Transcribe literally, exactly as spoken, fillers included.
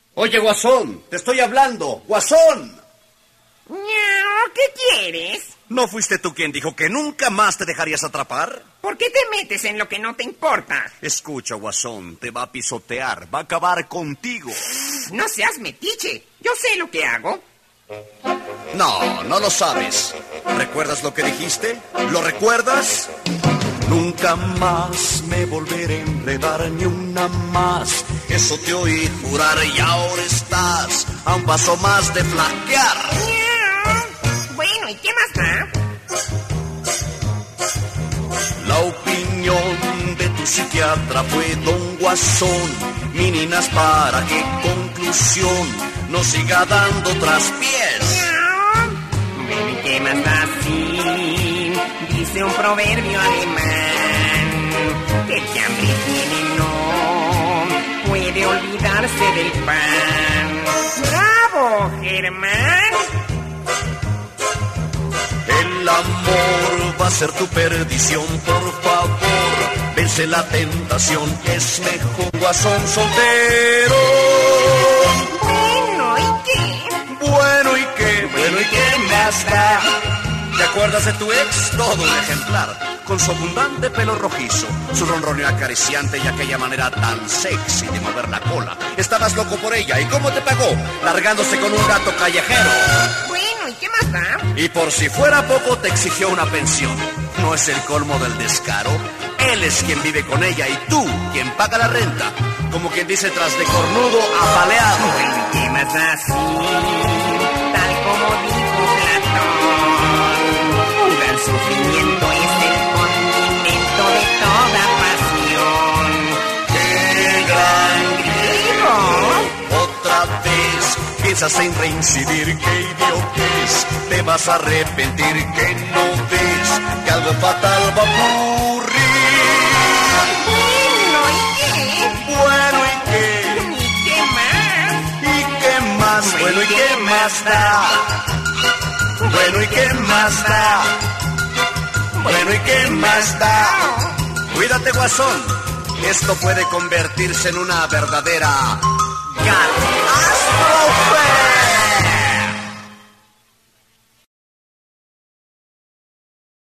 Oye, Guasón, te estoy hablando. ¡Guasón! ¿Qué quieres? ¿No fuiste tú quien dijo que nunca más te dejarías atrapar? ¿Por qué te metes en lo que no te importa? Escucha, Guasón, te va a pisotear, va a acabar contigo. No seas metiche, yo sé lo que hago. No, no lo sabes. ¿Recuerdas lo que dijiste? ¿Lo recuerdas? Nunca más me volveré a enredar ni una más. Eso te oí jurar y ahora estás a un paso más de flaquear. Bueno, ¿y qué más da? La opinión de tu psiquiatra fue don Guasón. Meninas, ¿para qué conclusión no siga dando traspiés? Bueno, ¿y qué más da? Sí, dice un proverbio alemán que el que hambre tiene no puede olvidarse del pan. ¡Bravo, Germán! El amor va a ser tu perdición, por favor, vence la tentación, es mejor Guasón soltero. Bueno, ¿y qué? Bueno, ¿y qué? Bueno, ¿y qué más da? ¿Te acuerdas de tu ex? Todo un ejemplar, con su abundante pelo rojizo, su ronroneo acariciante y aquella manera tan sexy de mover la cola. Estabas loco por ella, ¿y cómo te pagó? Largándose con un gato callejero. Bueno, ¿y qué más da? Y por si fuera poco, te exigió una pensión. ¿No es el colmo del descaro? Él es quien vive con ella y tú, quien paga la renta. Como quien dice tras de cornudo, apaleado. Bueno, ¿y qué más da? Sí, tal como dijo Platón, el sufrimiento es el condimento de toda pasión. ¡Qué gran griego! Otra vez piensas en reincidir, qué idiotez. Te vas a arrepentir, que no ves que algo fatal va a ocurrir. Bueno, ¿y qué? Bueno, ¿y qué? ¿Y qué más? ¿Y qué más? Bueno, ¿y qué más da? Bueno, ¿y qué más da? Bueno, ¿y qué más da? Cuídate, Guasón. Esto puede convertirse en una verdadera catástrofe.